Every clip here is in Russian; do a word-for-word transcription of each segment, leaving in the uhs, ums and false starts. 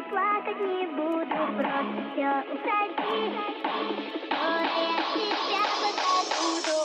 плакать не буду, просто все усади. Скоро я тебя позабуду.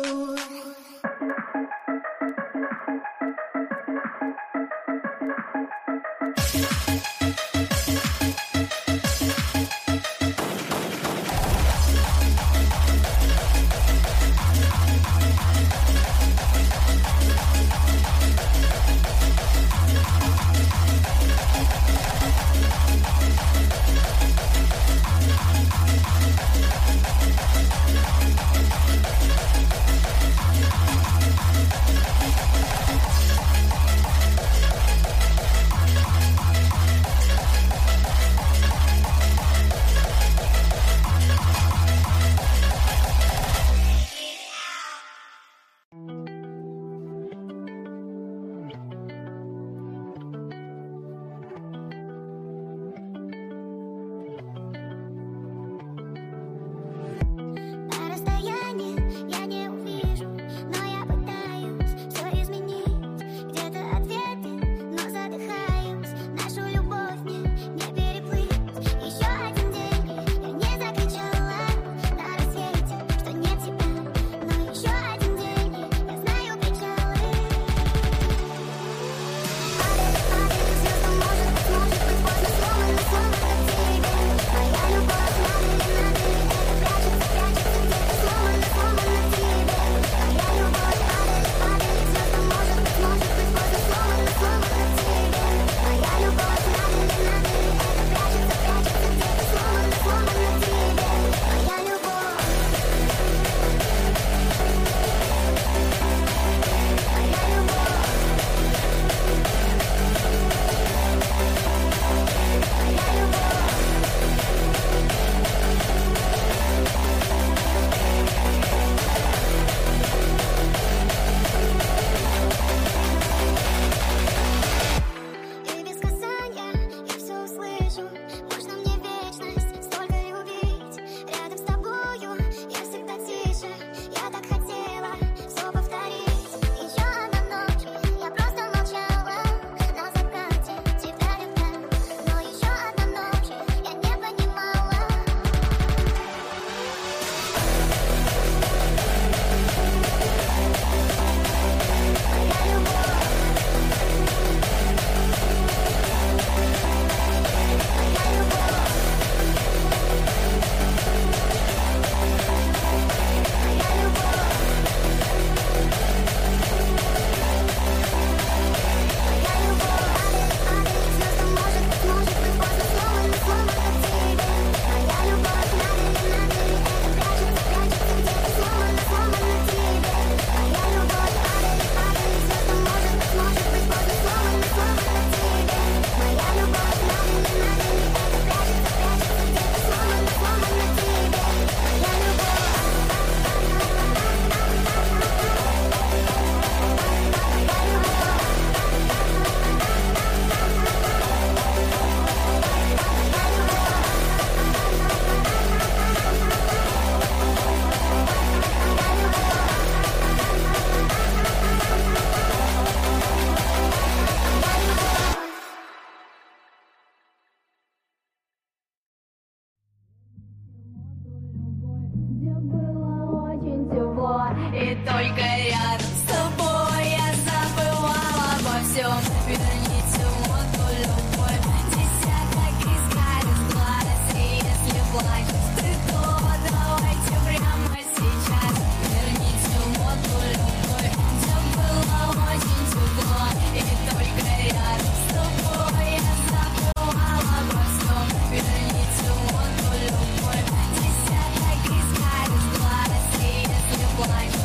И только рядом с тобой я забывала обо всем. Верните воду, любовь, десяток искали глаз. И если плачешь ты, то давайте прямо сейчас. Верните воду, любовь, где было очень тепло. И только рядом с тобой я забывала обо всем. Верните воду, любовь, десяток искали глаз. И если плачешь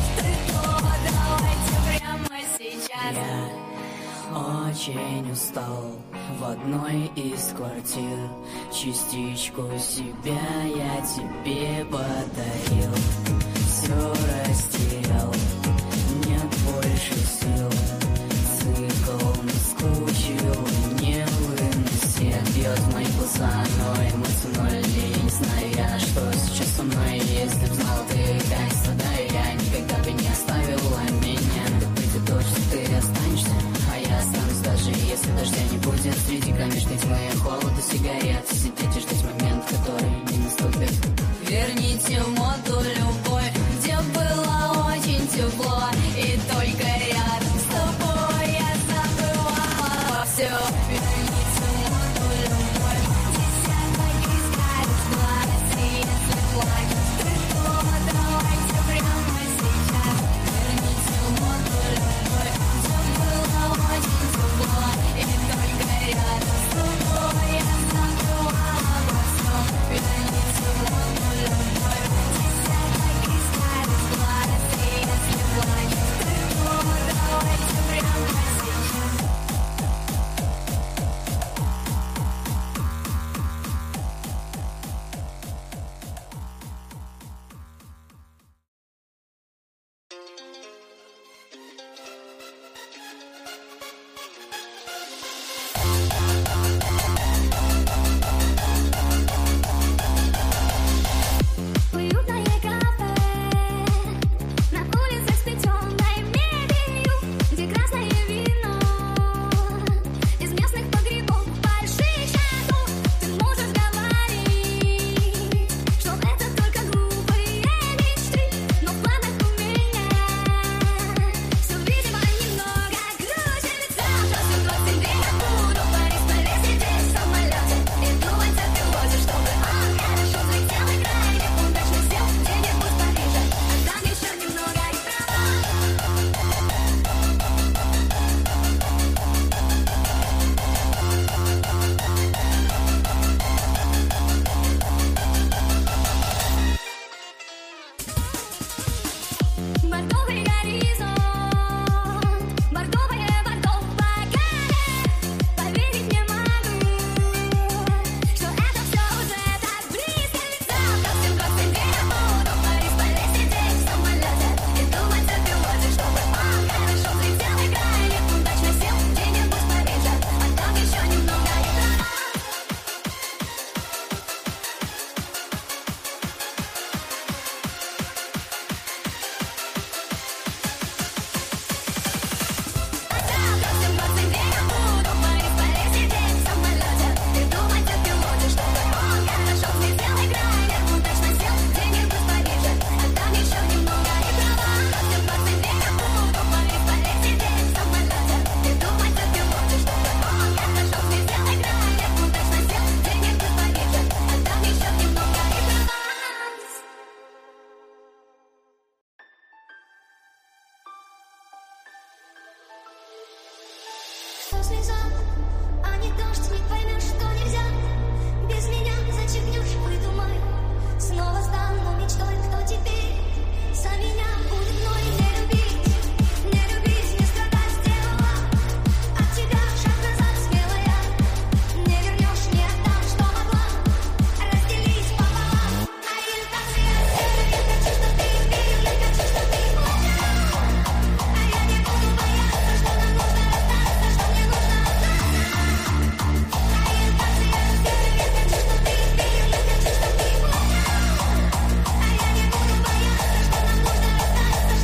я очень устал в одной из квартир. Частичку себя я тебе подарил. Все растерял, нет больше сил. Цикл наскучил, не выносит. Бьет мои глаза, но эмоционально не зная, что сейчас со мной. Если б знал ты, как страдаю, я никогда бы не оставила меня. Да будет точно, ты останешься, а я останусь, даже если дождя не будет. Среди камешных этой тьмы и холода сигарет, сидеть и ждать момент, который не наступит. Верните моду любой, где было очень тепло, и только рядом с тобой я забывала все. Верните моду любой, десяток искали глаз, и если плачешь ты, то давайте прямо сейчас. Верните моду любой, где было очень тепло, и только рядом с тобой я забывала обо всем. Верните моду любой, десяток искали глаз, и если плачешь ты, то давайте прямо сейчас. Уютное кафе на улицах с плетеной мебелью, где красное вино из местных погребов больших шагов. Ты можешь говорить, что это только глупые мечты, но в планах у меня все, видимо, немного крутится. После двадцать две я буду в Париж полететь в самолете и думать о пилоте, чтобы он хорошо взлетел и крайне удачно сел где-нибудь в Париже, а там еще немного и права. Бордовый горизонт, бордовое бордовое, поверить не могу, что это все уже так близко лицо. После двадцать две я буду в Париж полететь в самолете и думать о пилоте, чтобы он хорошо взлетел и крайне удачно сел где-нибудь в Париже, а там еще немного и права. Завтра в семь двадцать две я буду в Париж полететь в самолете и думать о пилоте, чтобы он хорошо взлетел и крайне удачно сел где-нибудь в Париже, а там еще немного и права. В семь двадцать две я буду в Париж полететь в самолете и думать о пилоте, чтобы он хорошо взлетел и крайне удачно сел где-нибудь в Париже, а там еще немного и права. Что слеза, а не дождь, не поймешь, что нельзя. Без меня зачеркнешь, выдумаю. Снова стану мечтой, кто теперь за меня будет мной. Не любить, не любить, не страдать сделала. От тебя шаг назад смелая. Не вернешь, не отдам, что могла. Разделись пополам. Ориентация, я хочу, что ты верил, я хочу, что ты понял. А я не буду бояться, что нам нужно расстаться, что мне нужно остаться. Ориентация, я хочу, что ты верил, я хочу, что ты понял. А я не буду бояться, что нам нужно расстаться, что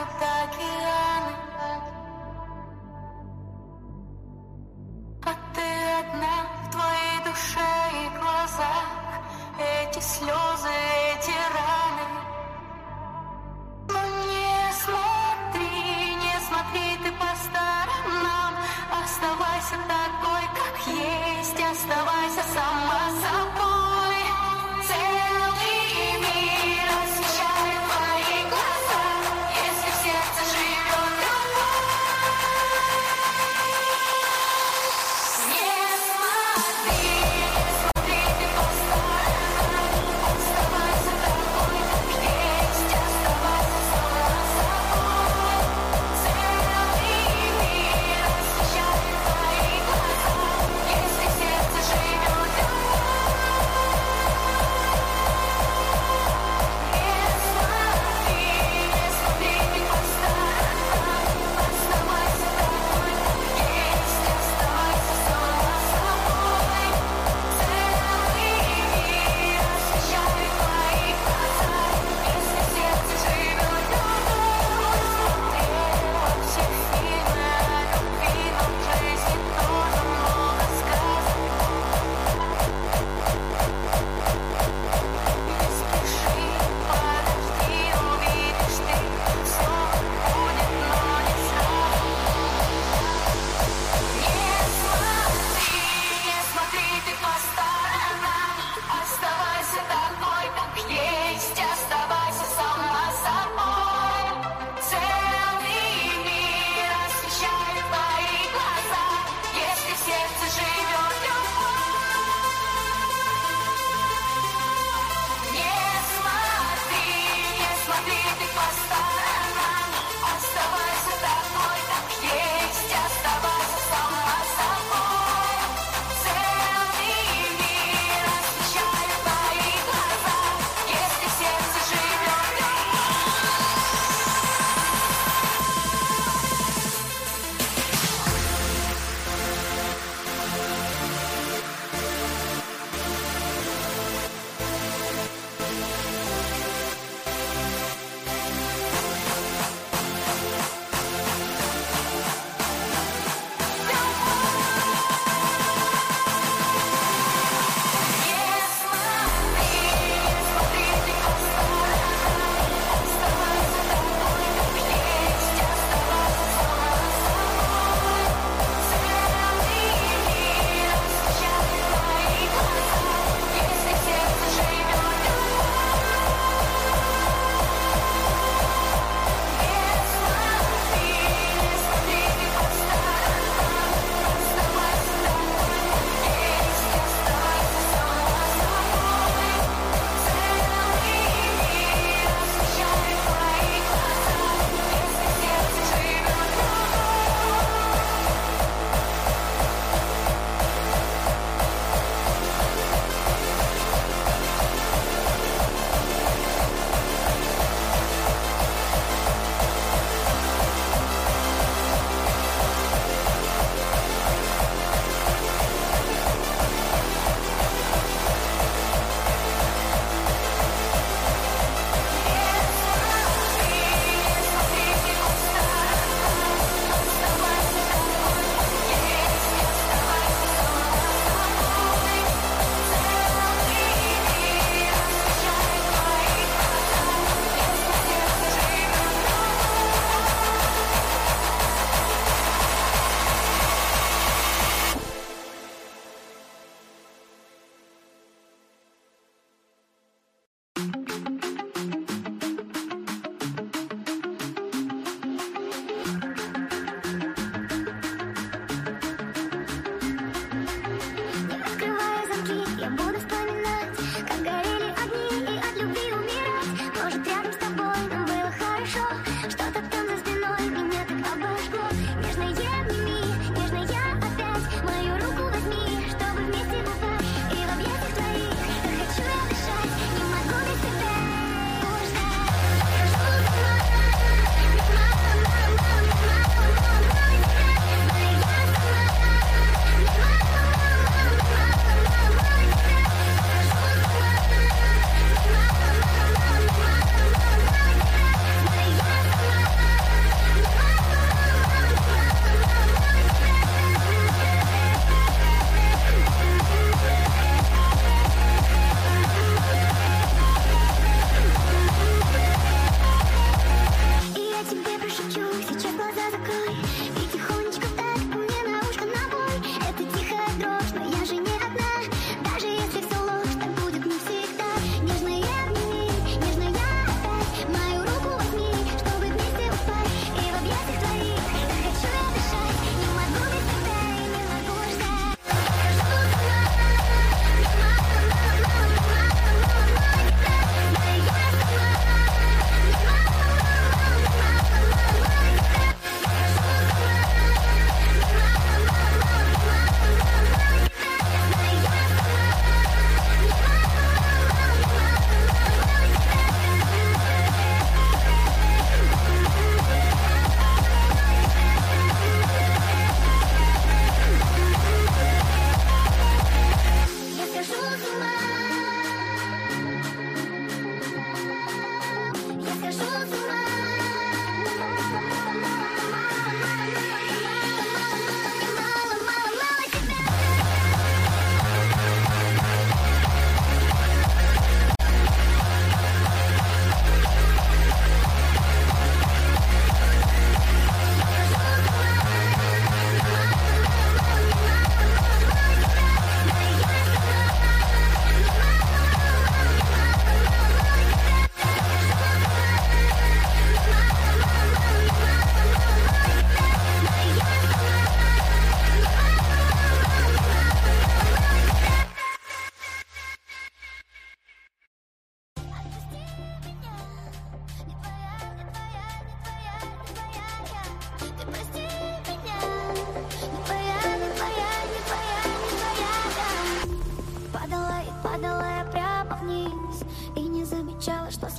океаны. А ты одна в твоей душе и глазах. Эти слезы, эти раны. Но не смотри, не смотри ты по сторонам. Оставайся такой, как есть. Оставайся сама собой. Целый мир освещает твои глаза. Если в сердце живет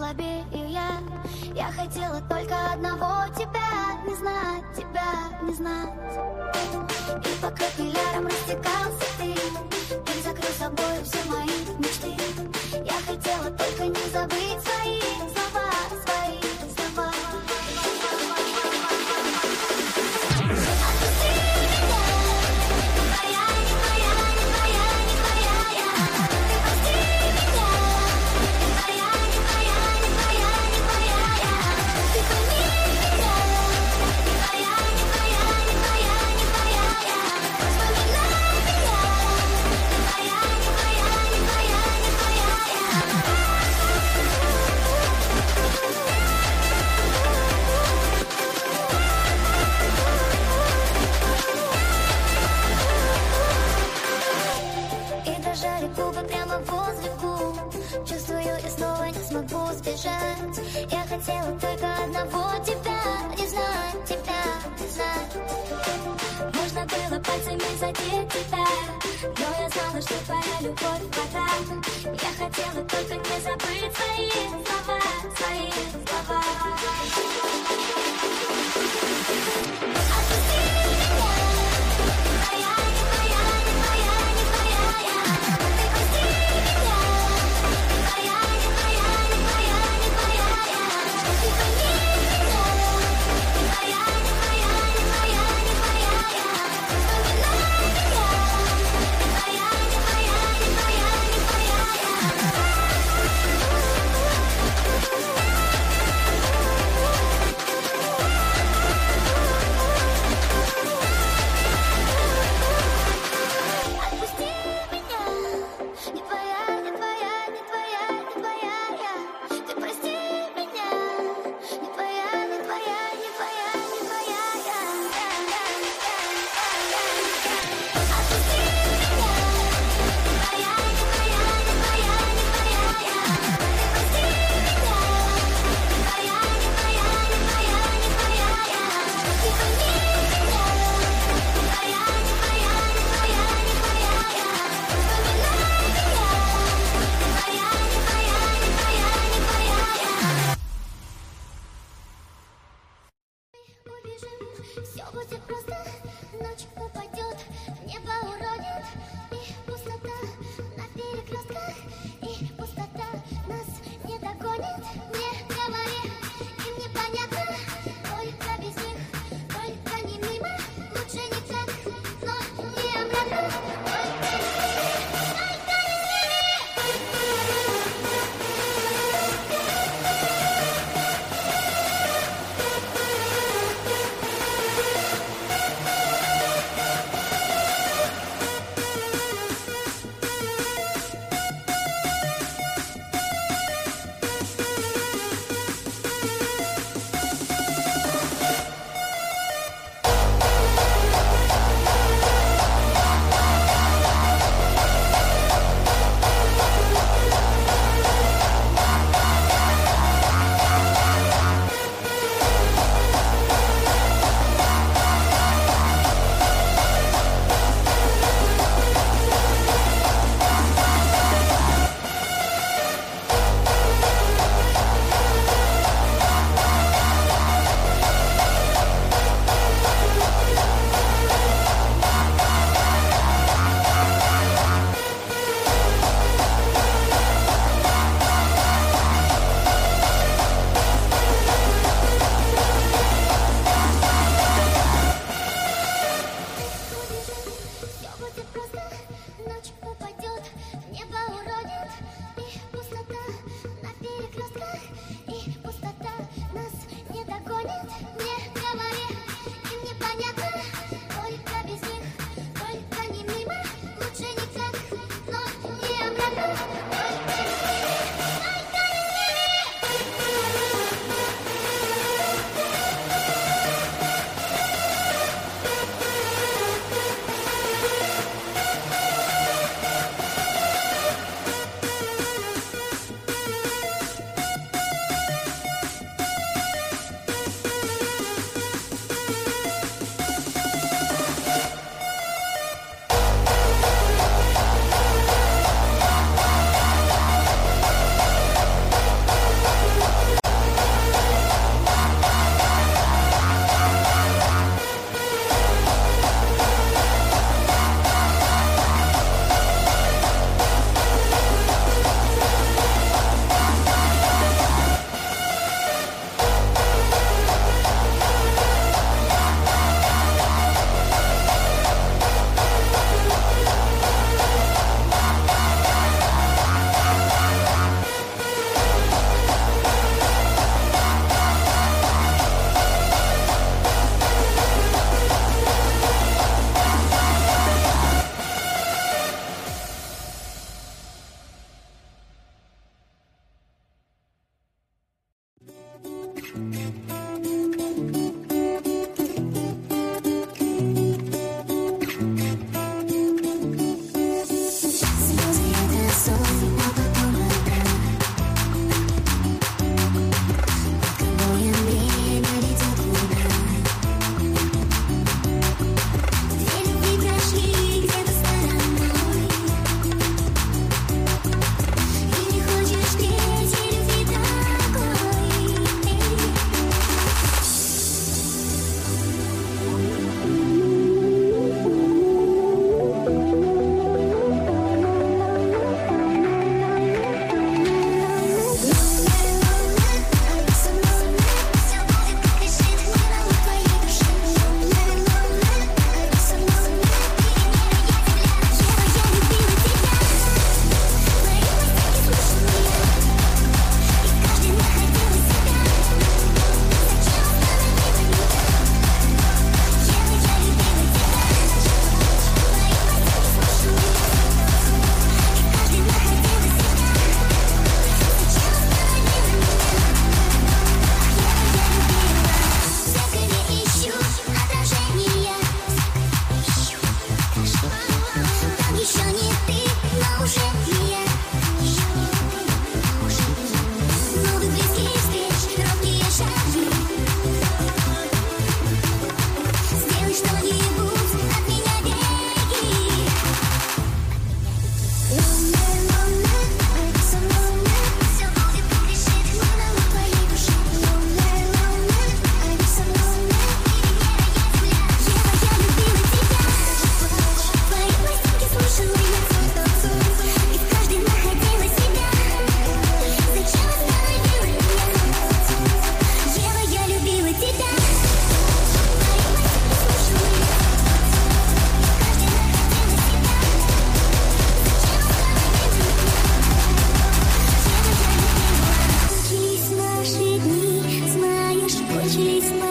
слабею я. Я хотела только одного тебя, не знать тебя, не знать. И по капиллярам растекался ты, ты закрыл собой все мои мечты. Я хотела только не забыть свои слова, свои слова. Отпусти меня, не твоя, не твоя, не твоя, не твоя я. Ты прости меня, не твоя, не твоя, не твоя, не твоя я. Ты пойми меня, не твоя, не твоя, не твоя, не твоя я. Вспоминай меня, не твоя, не твоя, не твоя, не твоя я. И дрожали губы прямо возле губ. Чувствую, я снова не смогу сбежать. Я хотела только одного тебя, не знать тебя, не знать. Можно было пальцами задеть тебя, но я знала, что твоя любовь вода. Я хотела только не забыть свои слова, свои слова. Отпусти меня, не твоя, не твоя, не твоя, не твоя я. Ты прости меня, не твоя, не твоя, не твоя, не твоя я. Ты пойми меня, не твоя, не твоя, не твоя, не твоя я. Вспоминай меня, не твоя, не твоя, не твоя, не твоя я. Отпусти меня, не твоя, не твоя, не твоя, не твоя я. Ты прости меня, не твоя, не твоя, не твоя, не твоя я. Отпусти меня, не твоя, не твоя, не твоя, не твоя я. Ты прости меня, не твоя, не твоя, не твоя, не твоя я. Ты пойми меня, не твоя, не твоя, не твоя, не твоя я. Вспоминай меня, не твоя, не твоя, не твоя, не твоя я. Убежим, все будет просто, ночь упадет, небо уронит, и пустота на перекрестках, и пустота нас не догонит. Не говори, им непонятно, только без них, только не мимо, лучше не так, но не обратно, только не с ними, только не с ними.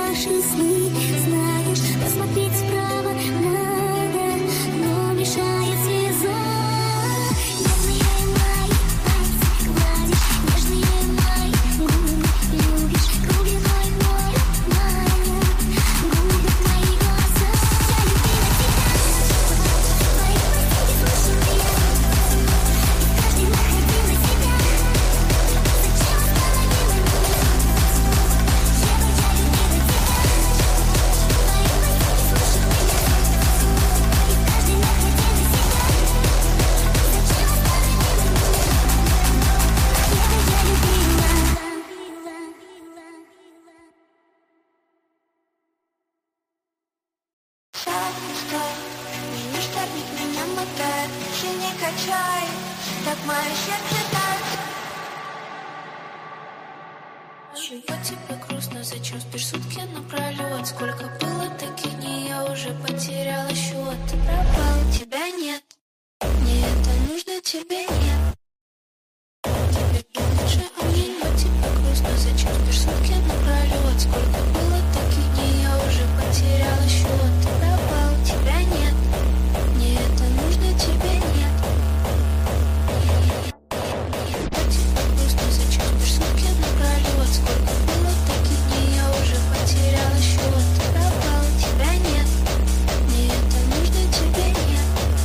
наши сны. Знаешь, посмотреть вправо надо, но мешает слеза. Нежные мои пальцы гладишь, нежные мои губы любишь, глубиной мой маня, губят мои глаза. Я любила тебя, твои постели слышала я, и каждый находила себя. Зачем остановила меня? Ева, я любила тебя, твои постели слышала я, и каждый находила себя. Зачем остановила меня? Ева, я любила. Сядь, стой, меня штормит, меня мотает, не качай, так мое сердце тает. Чего тебе грустно, зачем спишь сутки напролет? Сколько было таких дней, я уже потеряла счет. Ты пропал, тебя нет, мне это нужно, тебе нет. Тебе лучше, а мне нет. Тебе грустно, зачем спишь сутки напролет? Сколько было таких дней, я уже потеряла счет. Ты пропал, тебя нет, мне это нужно, тебе нет. Тебе грустно, зачем спишь сутки напролет? Сколько было таких дней, я уже потеряла счет. Ты пропал, тебя нет, мне это нужно, тебе нет.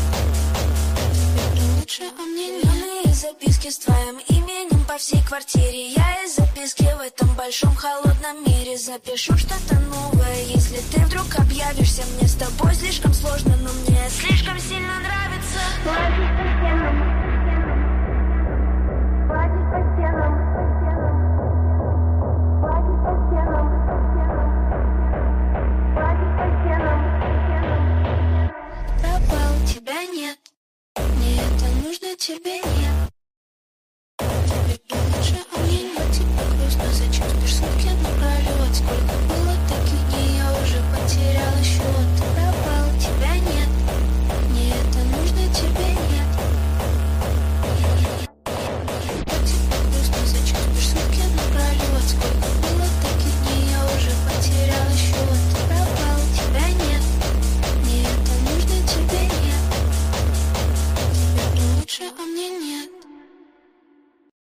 Тебе лучше, а мне нет. Зеленые записки с твоим именем по всей квартире. Я из записки в этом большом холодном мире запишу что-то новое. Если ты вдруг объявишься, мне с тобой слишком сложно, но мне слишком сильно нравится. Лазить по стенам, лазить по стенам, лазить по стенам, лазить по стенам. Пропал, тебя нет, мне это нужно, тебе нет.